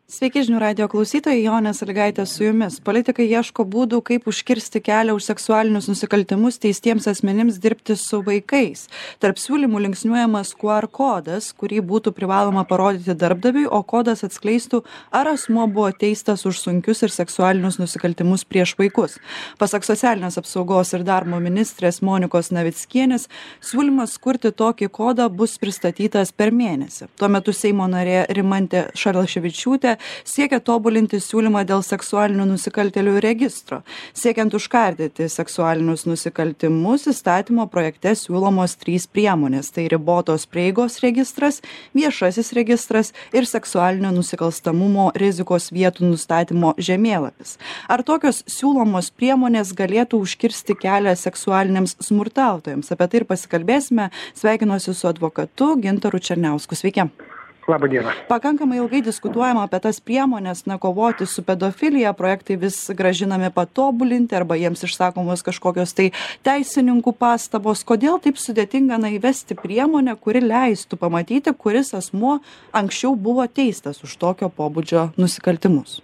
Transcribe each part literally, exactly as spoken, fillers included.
Sveiki žinių radijo klausytojai, Jonė Sąlygaitė su jumis. Politikai ieško būdų, kaip užkirsti kelią už seksualinius nusikaltimus teistiems asmenims dirbti su vaikais. Tarp siūlymų linksniuojamas Q R kodas, kurį būtų privaloma parodyti darbdaviui, o kodas atskleistų, ar asmuo buvo teistas už sunkius ir seksualinius nusikaltimus prieš vaikus. Pasak socialinės apsaugos ir darbo ministrės Monikos Navickienės, siūlymas kurti tokį kodą bus pristatytas per mėnesį. Tuo metu Seimo narė Rimantė Šalaševičiūtė siekia tobulinti siūlymą dėl seksualinių nusikaltėlių registro. Siekiant užkardyti seksualinius nusikaltimus, įstatymo projekte siūlomos trys priemonės. Tai ribotos prieigos registras, viešasis registras ir seksualinio nusikalstamumo rizikos vietų nustatymo žemėlapis. Ar tokios siūlomos priemonės galėtų užkirsti kelią seksualiniams smurtautojams? Apie tai ir pasikalbėsime. Sveikinuosi su advokatu Gintaru Černiausku. Sveiki. Labą dieną. Pakankamai ilgai diskutuojama apie tas priemonės, na, kovoti su pedofilija, projektai vis gražinami patobulinti arba jiems išsakomos kažkokios tai teisininkų pastabos. Kodėl taip sudėtinga na įvesti priemonę, kuri leistų pamatyti, kuris asmuo anksčiau buvo teistas už tokio pobūdžio nusikaltimus?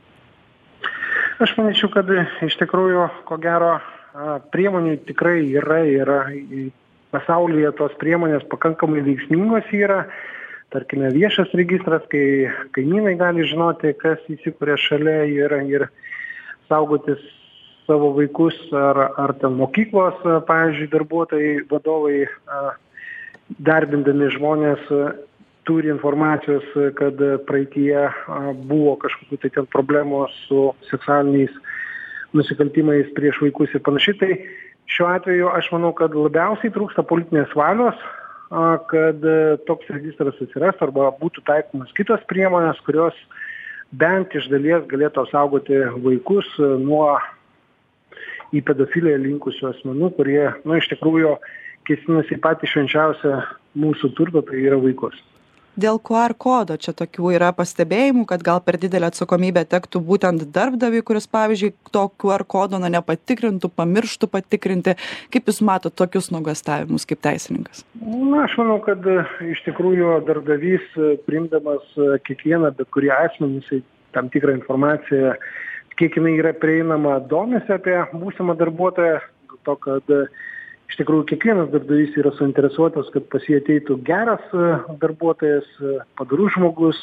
Aš manyčiau, kad iš tikrųjų, ko gero, priemonių tikrai yra, yra pasaulyje tos priemonės pakankamai veiksmingos yra. Tarkime, viešas registras, kai kaimynai gali žinoti, kas įsikūrė šalia ir, ir saugotis savo vaikus, ar, ar ten mokyklos, pavyzdžiui, darbuotojai, vadovai, darbindami žmonės, turi informacijos, kad praeitie buvo kažkokių tai ten problemų su seksualiniais nusikaltimais prieš vaikus ir panašiai. Tai šiuo atveju aš manau, kad labiausiai trūksta politinės valios, kad toks registras atsirastų arba būtų taikomas kitos priemonės, kurios bent iš dalies galėtų apsaugoti vaikus nuo į pedofiliją linkusių asmenų, kurie, nu, iš tikrųjų kėsinasi patį švenčiausią mūsų turtą, tai yra vaikus. Dėl Q R kodo čia tokių yra pastebėjimų, kad gal per didelę atsakomybę tektų būtent darbdaviui, kuris, pavyzdžiui, to Q R kodo na, nepatikrintų, pamirštų patikrinti. Kaip Jūs matot tokius nuogąstavimus kaip teisininkas? Na, aš manau, kad iš tikrųjų darbdavys, priimdamas kiekvieną, bet kurį asmenį, tam tikrą informaciją, kiek jinai yra prieinama, domisi apie būsimą darbuotoją, dėl to, kad iš tikrųjų kiekvienas darbdavys yra suinteresuotas, kad pas jį ateitų geras darbuotojas, padorus žmogus.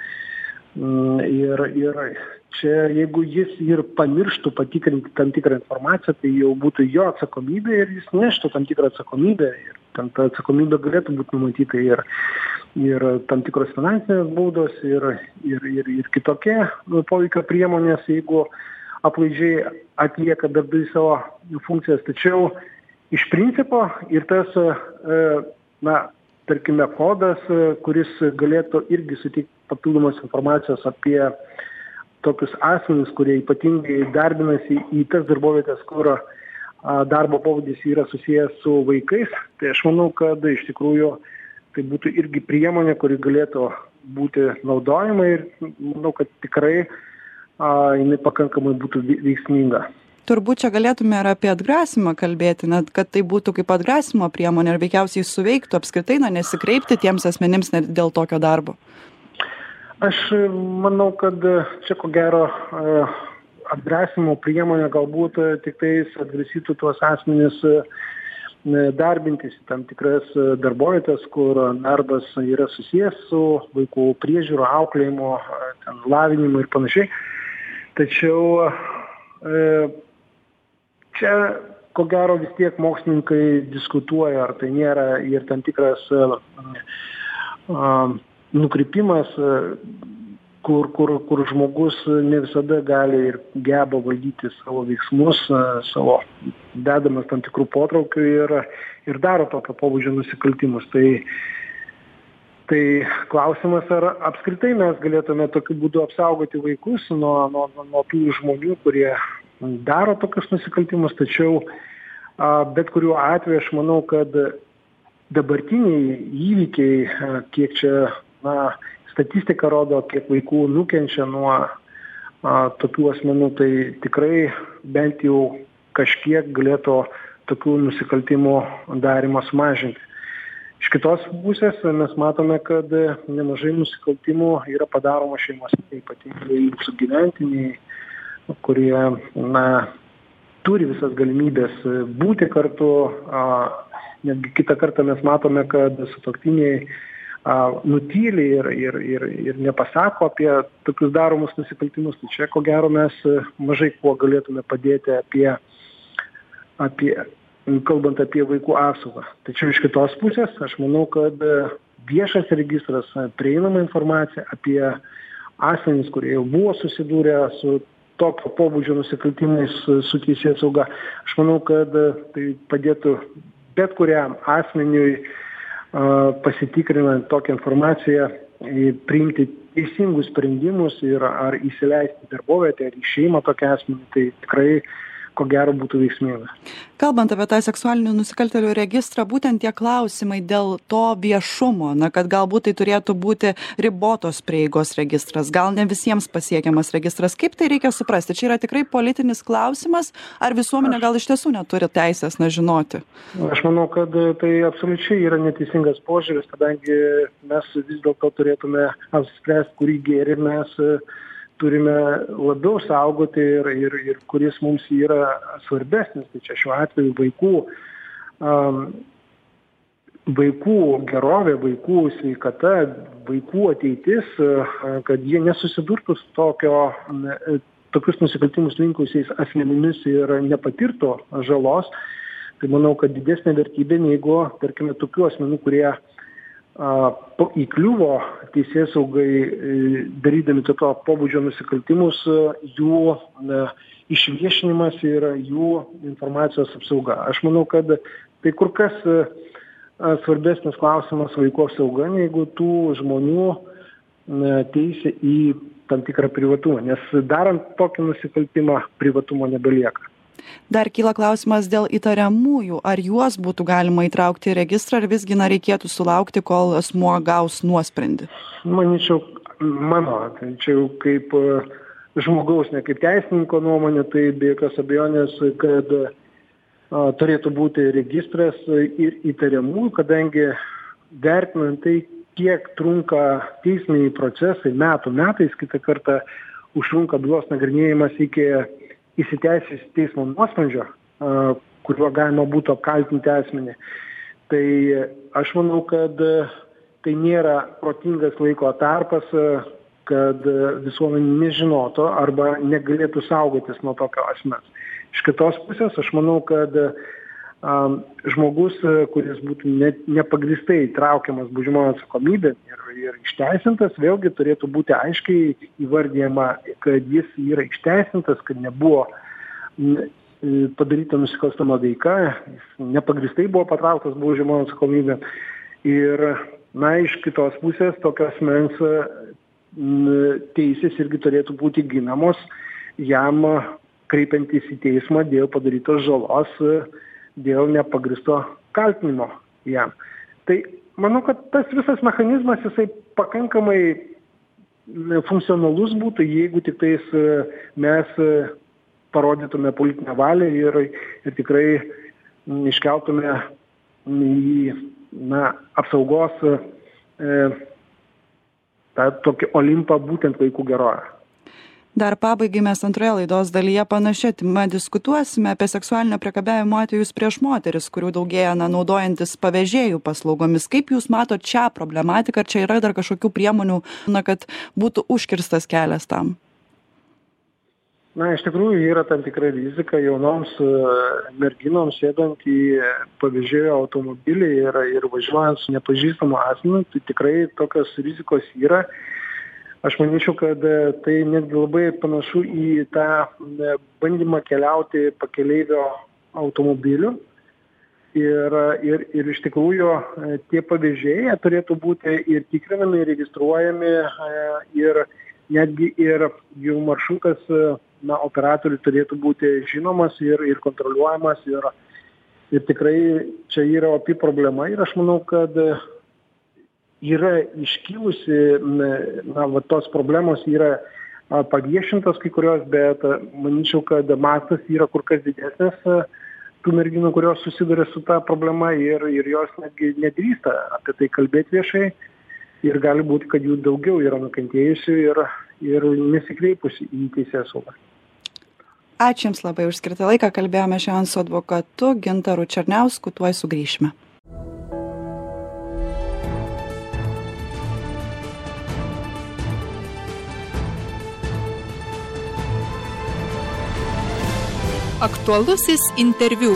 Ir, ir čia, jeigu jis ir pamirštų patikrinti tam tikrą informaciją, tai jau būtų jo atsakomybė ir jis neštų tam tikrą atsakomybę. Ir tam ta atsakomybė galėtų būti numatyta ir, ir tam tikros finansinės baudos ir, ir, ir, ir kitokie poveikio priemonės, jeigu aplaidžiai atlieka darbdavys savo funkcijas. Tačiau iš principo ir tas, na, tarkime, kodas, kuris galėtų irgi suteikti papildomos informacijos apie tokius asmenis, kurie ypatingai darbinasi į tas darbovietės, kur darbo pobūdis yra susijęs su vaikais, tai aš manau, kad iš tikrųjų tai būtų irgi priemonė, kuri galėtų būti naudojama ir manau, kad tikrai a, jinai pakankamai būtų veiksminga. Turbūt čia galėtume ir apie atgrasimą kalbėti, net kad tai būtų kaip atgrasimo priemonė ir veikiausiai suveiktų apskritai, na, nesikreipti tiems asmenims dėl tokio darbo. Aš manau, kad čia ko gero atgrasimo priemonė galbūt tik tais atgrasytų tuos asmenis darbintis į tam tikras darbovietės, kur darbas yra susijęs su vaikų priežiūro, auklėjimo, ten, lavinimu ir panašiai. Tačiau čia, ko gero, vis tiek mokslininkai diskutuoja, ar tai nėra ir tam tikras uh, nukrypimas, kur, kur, kur žmogus ne visada gali ir geba valdyti savo veiksmus, uh, savo dedamas tam tikrų potraukių ir, ir daro tokio pobūdžio nusikaltimus. Tai, tai klausimas, ar apskritai mes galėtume tokiu būdu apsaugoti vaikus nuo, nuo, nuo tų žmonių, kurie daro tokius nusikaltimus, tačiau a, bet kuriuo atveju aš manau, kad dabartiniai įvykiai, a, kiek čia na, statistika rodo, kiek vaikų nukenčia nuo a, tokių asmenų, tai tikrai bent jau kažkiek galėtų tokių nusikaltimų darimą sumažinti. Iš kitos pusės mes matome, kad nemažai nusikaltimų yra padaroma šeimose, ypatingai sugyventiniai, kurie na, turi visas galimybės būti kartu. Netgi kitą kartą mes matome, kad sutuoktiniai nutyli ir, ir, ir, ir nepasako apie tokius daromus nusikaltimus. Tai čia, ko gero, mes mažai kuo galėtume padėti apie, apie, kalbant apie vaikų apsaugą. Tačiau iš kitos pusės, aš manau, kad viešas registras, prieinama informacija apie asmenys, kurie jau buvo susidūrę su tokio pobūdžio nusikaltimais su teisėsauga, aš manau, kad tai padėtų bet kuriam asmeniui pasitikrinant tokią informaciją, priimti teisingus sprendimus ir ar įsileisti darbovietę, ar į šeimą tokią asmenį, tai tikrai ko gero būtų veiksminga. Kalbant apie tą seksualinių nusikaltėlių registrą, būtent tie klausimai dėl to viešumo, na, kad galbūt tai turėtų būti ribotos prieigos registras, gal ne visiems pasiekiamas registras. Kaip tai reikia suprasti? Čia yra tikrai politinis klausimas, ar visuomenė gal iš tiesų neturi teisės nežinoti? Aš manau, kad tai absoliučiai yra neteisingas požiūris, kadangi mes vis dėlto turėtume apspręsti, kurį gėrį mes turime labiau saugoti ir, ir, ir kuris mums yra svarbesnis. Tai čia šiuo atveju vaikų, um, vaikų gerovė, vaikų sveikata, vaikų ateitis, kad jie nesusidurtų su tokio, tokius nusikaltimus linkusiais asmenimis ir nepatirtų žalos. Tai manau, kad didesnė vertybė negu, tarkime, tokių asmenų, kurie įkliuvo teisėsaugai darydami tokio pobūdžio nusikaltimus, jų išviešinimas ir jų informacijos apsauga. Aš manau, kad tai kur kas svarbesnis klausimas vaikų apsauga, negu tų žmonių teisė į tam tikrą privatumą, nes darant tokį nusikaltimą privatumo nebelieka. Dar kyla klausimas dėl įtariamųjų. Ar juos būtų galima įtraukti į registrą, ar visgi na, reikėtų sulaukti, kol asmuo gaus nuosprendį? Manyčiau, mano, tai čia jau kaip žmogaus, ne kaip teisininko nuomonė, tai be jokios abejonės, kad a, turėtų būti registras ir įtariamųjų, kadangi vertinant tai, kiek trunka teisminiai procesai, metų metais, kitą kartą užtrunka bylos nagrinėjimas iki įsiteisėjus teismo nuosprendžio, kuriuo galima būtų apkaltinti asmenį. Tai aš manau, kad tai nėra protingas laiko tarpas, kad visuomenė nežinotų arba negalėtų saugotis nuo tokio asmens. Iš kitos pusės aš manau, kad um, žmogus, kuris būtų ne, nepagristai traukiamas baudžiamojon atsakomybėn ir, ir išteisintas, vėlgi turėtų būti aiškiai įvardyjama, kad jis yra išteisintas, kad nebuvo padaryta nusikalstama veika, jis nepagristai buvo patrauktas baudžiamojon atsakomybėn. Ir, na, iš kitos pusės tokios asmens teisės irgi turėtų būti ginamos jam kreipiantis į teismą dėl padarytos žalos, dėl nepagristo kaltinimo jam. Tai manau, kad tas visas mechanizmas jisai pakankamai funkcionalus būtų, jeigu tik tais mes parodytume politinę valią ir, ir tikrai iškeltume į na, apsaugos e, tą tokį olimpą būtent vaikų gerovę. Dar pabaigai mes antroje laidos dalyje panašia tema diskutuosime apie seksualinio priekabiavimo atvejus prieš moteris, kurių daugėja na, naudojantis pavėžėjų paslaugomis. Kaip Jūs matot šią problematiką, ar čia yra dar kažkokių priemonių, na, kad būtų užkirstas kelias tam? Na, iš tikrųjų yra tam tikra rizika jaunoms merginoms sėdant į pavėžėjo automobilį ir, ir važiuojant su nepažįstamu asmeniu, tai tikrai tokios rizikos yra. Aš manyčiau, kad tai netgi labai panašu į tą bandymą keliauti pakeleivio automobiliu. Ir, ir, ir iš tikrųjų tie pavėžėjai turėtų būti ir tikrinami, ir registruojami, ir netgi ir jų maršrutas na, operatoriui turėtų būti žinomas ir, ir kontroliuojamas. Ir, ir tikrai čia yra opi problema ir aš manau, kad yra iškilusi, na, va, tos problemos yra paviešintos kai kurios, bet manyčiau, kad mastas yra kur kas didesnis tų merginų, kurios susiduria su ta problema ir, ir jos netgi nedrįsta apie tai kalbėti viešai. Ir gali būti, kad jų daugiau yra nukentėjusių ir, ir nesikreipusi į teisėsaugą. Ačiū Jums labai už skirtą laiką. Kalbėjome šiandien su advokatu Gintaru Černiausku. Tuoj sugrįšime. Aktualusis interviu.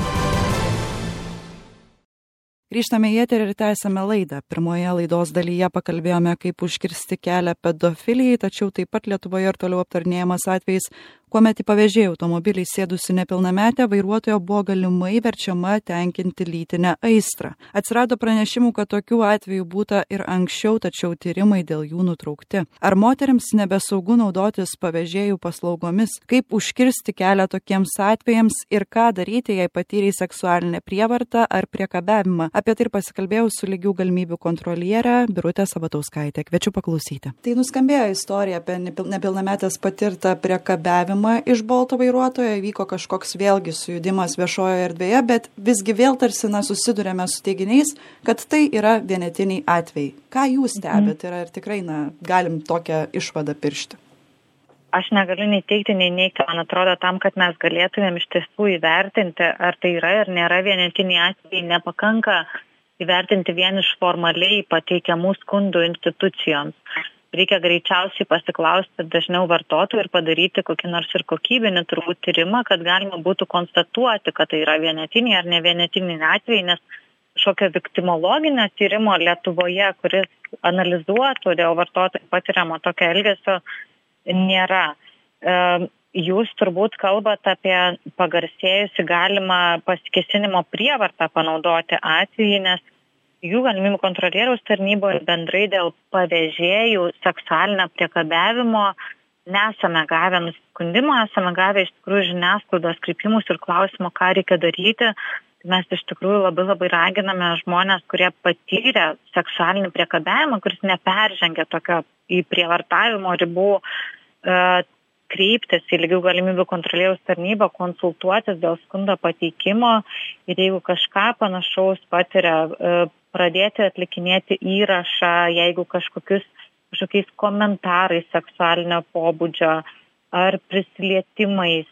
Grįžtame į eterį ir tęsiame laidą. Pirmoje laidos dalyje pakalbėjome, kaip užkirsti kelią pedofilijai, tačiau taip pat Lietuvoje ir toliau aptarnėjamas atvejis, kuomet į pavėžėjų automobilį sėdusi nepilnametė vairuotoja buvo galimai verčiama tenkinti lytinę aistrą. Atsirado pranešimų, kad tokių atvejų būta ir anksčiau, tačiau tyrimai dėl jų nutraukti. Ar moterims nebesaugu naudotis pavėžėjų paslaugomis? Kaip užkirsti kelią tokiems atvejams ir ką daryti, jei patyrei seksualinę prievartą ar priekabiavimą? Apie tai ir pasikalbėjau su lygių galimybių kontroliere Birute Sabatauskaite. Kviečiu paklausyti. Tai nuskambėjo istorija apie nepilnametės patirtą priekabiavimą iš Bolto vairuotojo, įvyko kažkoks vėlgi sujudimas viešojoje erdvėje, bet visgi vėl tarsi na, susidurėme su teiginiais, kad tai yra vienetiniai atvejai. Ką jūs stebite ir ar tikrai na, galim tokią išvadą piršti? Aš negaliu nei teikti, nei neigti. Man atrodo, tam, kad mes galėtumėm iš tiesų įvertinti, ar tai yra ir nėra vienetiniai atvejai, nepakanka įvertinti vien iš formaliai pateikiamų skundų institucijoms. Reikia greičiausiai pasiklausti dažniau vartotojų ir padaryti kokį nors ir kokybinį turbūt tyrimą, kad galima būtų konstatuoti, kad tai yra vienetiniai ar ne vienetiniai atvejai, nes šokio viktimologinio tyrimo Lietuvoje, kuris analizuotų dėl vartotojų patiriamo tokio elgesio, nėra. Jūs turbūt kalbate apie pagarsėjusi galimą pasikėsinimo prievartą panaudoti atvejį, nes jų galimybių kontrolieriaus tarnyboje bendrai dėl pavėžėjų seksualinio priekabiavimo nesame gavę nusiskundimo, esame gavę iš tikrųjų žiniasklaidos kreipimus ir klausimų, ką reikia daryti. Mes iš tikrųjų labai labai raginame žmonės, kurie patyrė seksualinį priekabiavimą, kuris neperžengia tokio į prievartavimo ribų, kreiptis į lygių galimybių kontrolieriaus tarnybą, konsultuotis dėl skundo pateikimo ir jeigu kažką panašaus patiria, pradėti atlikinėti įrašą, jeigu kažkokius, kažkokiais komentarais seksualinio pobūdžio ar prisilietimais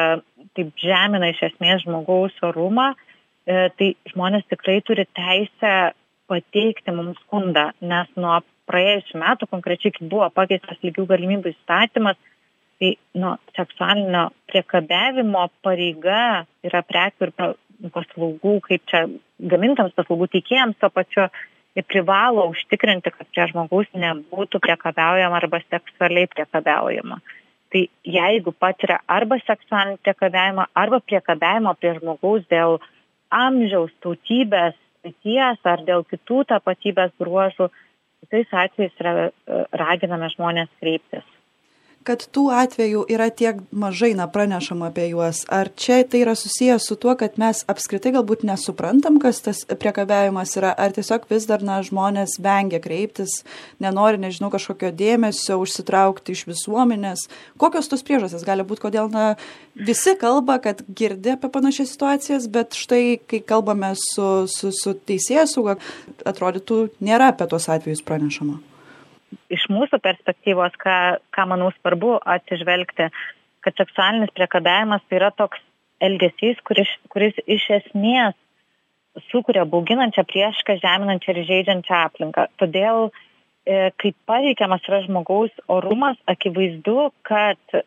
taip žemina iš esmės žmogaus orumą, tai žmonės tikrai turi teisę pateikti mums skundą, nes nuo praėjusių metų, konkrečiai, kai buvo pakeistas lygių galimybių įstatymas, tai nuo seksualinio priekabiavimo pareiga yra prekių ir paslaugų, kaip čia gamintams paslaugų teikėjams, to pačiu ir privalo užtikrinti, kad prie žmogaus nebūtų priekabiaujama arba seksualiai priekabiaujama. Tai jeigu patiria arba seksualinį priekabiavimą, arba priekabiavimą prie žmogaus dėl amžiaus, tautybės, lyties ar dėl kitų tapatybės bruožų, tais atvejais yra, raginame žmonės kreiptis. Kad tų atvejų yra tiek mažai na, pranešama apie juos. Ar čia tai yra susijęs su tuo, kad mes apskritai galbūt nesuprantam, kas tas priekabiavimas yra, ar tiesiog vis dar na, žmonės vengia kreiptis, nenori, nežinau, kažkokio dėmesio užsitraukti iš visuomenės. Kokios tos priežastys gali būti, kodėl na, visi kalba, kad girdi apie panašias situacijas, bet štai, kai kalbame su, su, su teisėsauga, atrodytų, nėra apie tos atvejus pranešama. Iš mūsų perspektyvos, ką, ką manau svarbu atsižvelgti, kad seksualinis priekabiavimas tai yra toks elgesys, kuris, kuris iš esmės sukuria bauginančią, priešišką, žeminančią ir žeidžiančią aplinką. Todėl, e, kai paveikiamas yra žmogaus orumas, akivaizdu, kad e,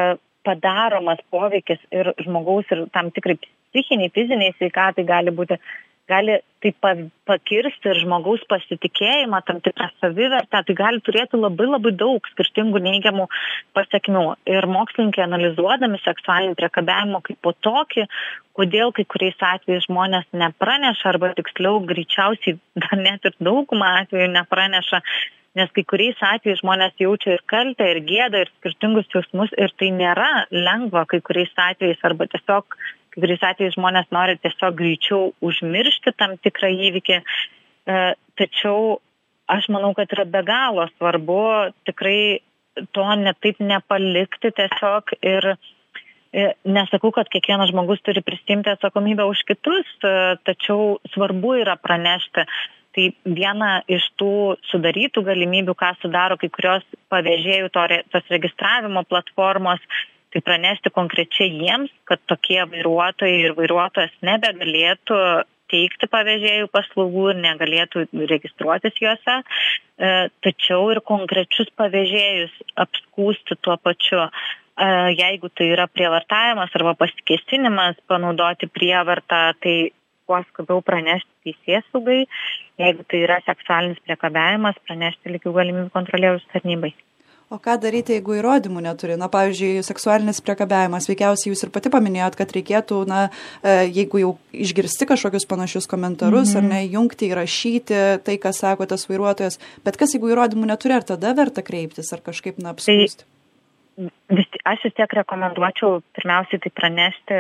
padaromas poveikis ir žmogaus ir tam tikrai psichiniai, fiziniai sveikatai gali būti gali taip pakirsti ir žmogaus pasitikėjimą, tam tikrą savivertę, tai gali turėti labai labai daug skirtingų neigiamų pasekmių. Ir mokslininkai analizuodami seksualinį priekabiavimą kaip po tokį, kodėl kai kuriais atvejais žmonės nepraneša, arba tiksliau greičiausiai dar net ir daugumą atvejų nepraneša, nes kai kuriais atvejais žmonės jaučia ir kaltę, ir gėdą, ir skirtingus jausmus, ir tai nėra lengva kai kuriais atvejais, arba tiesiog kai kuriais atvejais žmonės nori tiesiog greičiau užmiršti tam tikrą įvykį. E, tačiau aš manau, kad yra be galo svarbu tikrai to ne taip nepalikti tiesiog ir Nesakau, kad kiekvienas žmogus turi prisimti atsakomybę už kitus, tačiau svarbu yra pranešti. Tai viena iš tų sudarytų galimybių, ką sudaro kai kurios pavėžėjų to, tos registravimo platformos, tai pranešti konkrečiai jiems, kad tokie vairuotojai ir vairuotojas nebegalėtų teikti pavėžėjų paslaugų ir negalėtų registruotis juose, tačiau ir konkrečius pavėžėjus apskūsti tuo pačiu. Jeigu tai yra prievartavimas arba pasikėsinimas panaudoti prievartą, tai kuo skubiau pranešti teisėsaugai, jeigu tai yra seksualinis priekabiavimas, pranešti lygių galimybių kontrolieriaus tarnybai. O ką daryti, jeigu įrodymų neturi? Na, pavyzdžiui, seksualinis priekabiavimas, veikiausiai jūs ir pati paminėjot, kad reikėtų, na, jeigu jau išgirsti kažkokius panašius komentarus, mm-hmm. ar ne, jungti, įrašyti tai, ką sako tas vairuotojas, bet kas, jeigu įrodymų neturi, ar tada verta kreiptis, ar kažkaip, na, apskųsti? Tai... Vis, aš vis tiek rekomenduočiau pirmiausiai tai pranešti,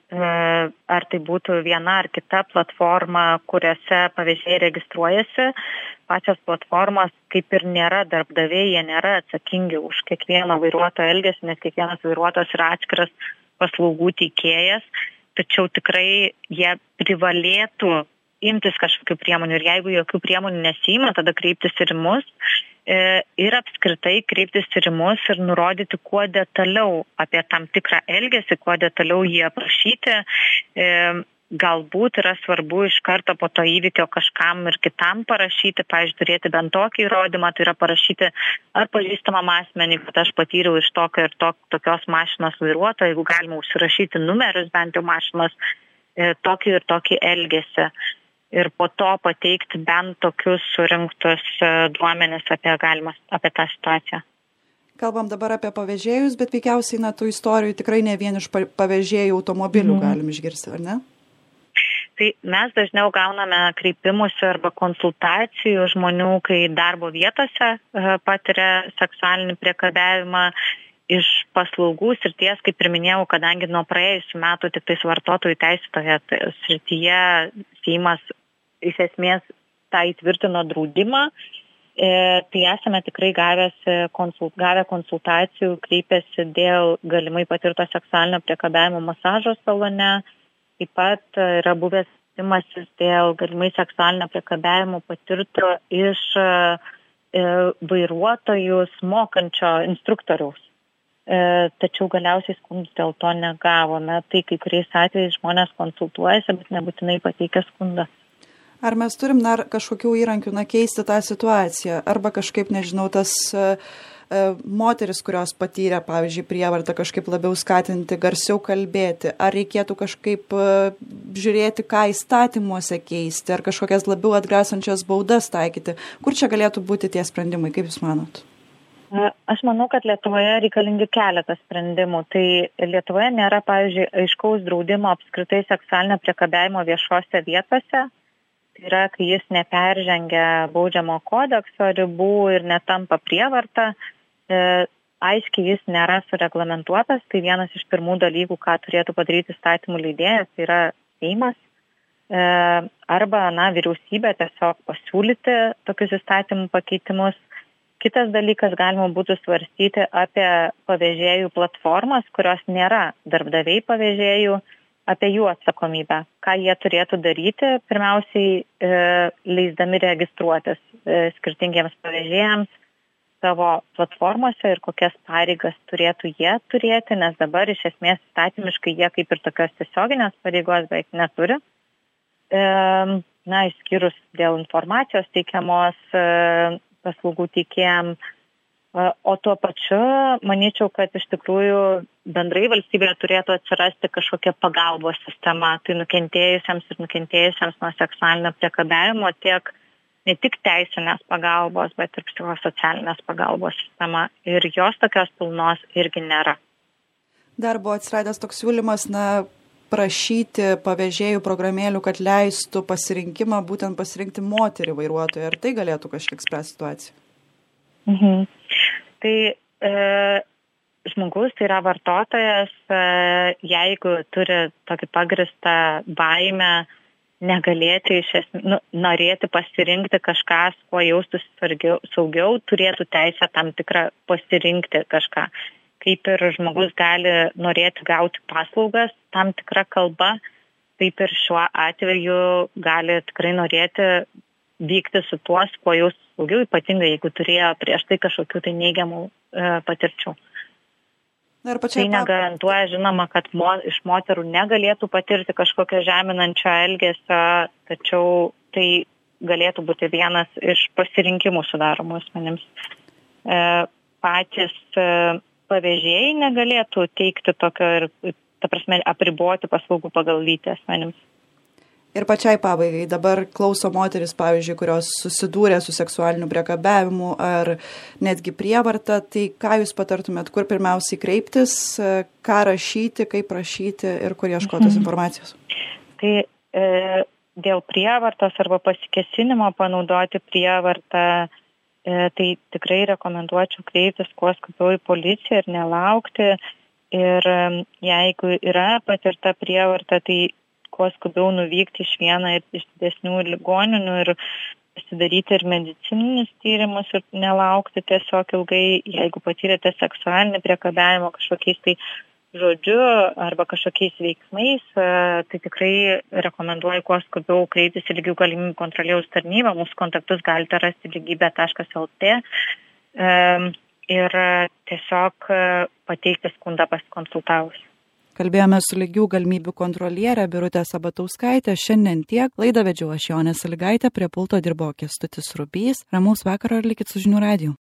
ar tai būtų viena ar kita platforma, kuriuose pavėžėjai registruojasi. Pačios platformos kaip ir nėra darbdaviai, jie nėra atsakingi už kiekvieno vairuotojo elgesį, nes kiekvienas vairuotojas yra atskiras paslaugų teikėjas, tačiau tikrai jie privalėtų imtis kažkokių priemonių ir jeigu jokių priemonių nesiima, tada kreiptis ir į mus. Ir apskritai kreiptis ir į mus ir nurodyti kuo detaliau apie tam tikrą elgesį, kuo detaliau jį aprašyti. Galbūt yra svarbu iš karto po to įvykio kažkam ir kitam parašyti, pavyzdžiui, turėti bent tokį įrodymą, tai yra parašyti ar pažįstamam asmenį, kad aš patyriau iš tokio ir to, tokios mašinos vairuotojo, jeigu galima užsirašyti numerius bent jau mašinos, tokį ir tokį elgesį. Ir po to pateikti bent tokius surinktus duomenis apie, galimas, apie tą situaciją. Kalbam dabar apie pavėžėjus, bet veikiausiai na, tų istorijų tikrai ne vien iš pavėžėjų automobilių mm. galim išgirsti, ar ne? Tai mes dažniau gauname kreipimusi arba konsultacijų žmonių, kai darbo vietose patiria seksualinį priekabiavimą iš paslaugų srities, kaip ir minėjau, kadangi nuo praėjusių metų tik tais vartotojų teisių toje srityje Seimas iš esmės tą įtvirtino draudimą, e, tai esame tikrai gavęs, konsult, gavę konsultacijų, kreipėsi dėl galimai patirto seksualinio priekabiavimo masažo salone, taip pat yra buvęs timasis dėl galimai seksualinio priekabiavimo patirto iš e, vairuotojus mokančio instruktoriaus. Tačiau galiausiai skundų dėl to negavome. Tai kai kuriais atvejais žmonės konsultuojasi, bet nebūtinai pateikia skundą. Ar mes turim dar kažkokių įrankių na, keisti tą situaciją? Arba kažkaip, nežinau, tas uh, moteris, kurios patyrė, pavyzdžiui, prievartą, kažkaip labiau skatinti, garsiau kalbėti? Ar reikėtų kažkaip uh, žiūrėti, ką įstatymuose keisti? Ar kažkokias labiau atgrasančias baudas taikyti? Kur čia galėtų būti tie sprendimai? Kaip Jūs manot? Aš manau, kad Lietuvoje reikalingi keletas sprendimų. Tai Lietuvoje nėra, pavyzdžiui, aiškaus draudimo apskritai seksualinio priekabiavimo viešose vietose. Tai yra, kai jis neperžengia baudžiamo kodekso ribų ir netampa prievarta. E, aiškiai jis nėra sureglamentuotas. Tai vienas iš pirmų dalykų, ką turėtų padaryti įstatymų leidėjas, tai yra Seimas. E, arba, na, vyriausybė tiesiog pasiūlyti tokius įstatymų pakeitimus. Kitas dalykas, galima būtų svarstyti apie pavėžėjų platformas, kurios nėra darbdaviai pavėžėjų, apie jų atsakomybę. Ką jie turėtų daryti, pirmiausiai e, leisdami registruotis e, skirtingiems pavėžėjams savo platformose ir kokias pareigas turėtų jie turėti, nes dabar iš esmės įstatymiškai jie kaip ir tokios tiesioginės pareigos beveik neturi. E, na, išskyrus dėl informacijos teikiamos e, paslaugų teikėjam, o tuo pačiu manyčiau, kad iš tikrųjų bendrai valstybėje turėtų atsirasti kažkokia pagalbos sistema, tai nukentėjusiems ir nukentėjusiems nuo seksualinio priekabiavimo tiek ne tik teisinės pagalbos, bet ir psichosocialinės pagalbos sistema ir jos tokios pilnos irgi nėra. Dar buvo atsiradęs toks siūlymas, na, prašyti pavėžėjų programėlių, kad leistų pasirinkimą, būtent pasirinkti moterį vairuotoją. Ar tai galėtų kažkiek spręsti situaciją? Mhm. Tai e, žmogus, tai yra vartotojas, e, jeigu turi tokį pagristą baimę negalėti iš esmės, nu, norėti pasirinkti kažką, kuo jaustųsi saugiau, saugiau, turėtų teisę tam tikrą pasirinkti kažką. kaip ir žmogus gali norėti gauti paslaugas tam tikrą kalbą, taip ir šiuo atveju gali tikrai norėti vykti su tuo, su kuo jau saugiau, ypatingai jeigu turėjo prieš tai kažkokių tai neigiamų e, patirčių. Tai negarantuoja, žinoma, kad mo, iš moterų negalėtų patirti kažkokio žeminančio elgesio, tačiau tai galėtų būti vienas iš pasirinkimų sudaromų asmenims. E, patys e, pavėžėjai negalėtų teikti tokio ir, ta prasme, apriboti paslaugų pagal lytį asmenims. Ir pačiai pabaigai, dabar klauso moteris, pavyzdžiui, kurios susidūrė su seksualiniu priekabiavimu ar netgi prievarta, tai ką jūs patartumėt, kur pirmiausiai kreiptis, ką rašyti, kaip rašyti ir kur ieškotis mhm. informacijos? Tai e, dėl prievartos arba pasikesinimo panaudoti prievartą, e, tai tikrai rekomenduočiau kreiptis kuo skubiau į policiją ir nelaukti. Ir e, jeigu yra patirta prievarta, tai kuo skubiau nuvykti iš vieną ir iš didesnių ligoninių ir pasidaryti ir medicininius tyrimus ir nelaukti tiesiog ilgai, jeigu patyrėte seksualinį priekabiavimą kažkokiais tai žodžiu arba kažkokiais veiksmais, tai tikrai rekomenduoju kuo skubiau kreiptis į lygių galimybių kontrolieriaus tarnybą. Mūsų kontaktus galite rasti lygybė taškas lt ir tiesiog pateikti skundą pasikonsultavus. Kalbėjome su lygių galimybių kontroliere Birute Sabatauskaite. Šiandien tiek. Laidą vedžiau aš Jonė Sąlygaitė, prie pulto dirbo Kęstutis Rubys. Ramaus vakaro ir likit su žinių radiju.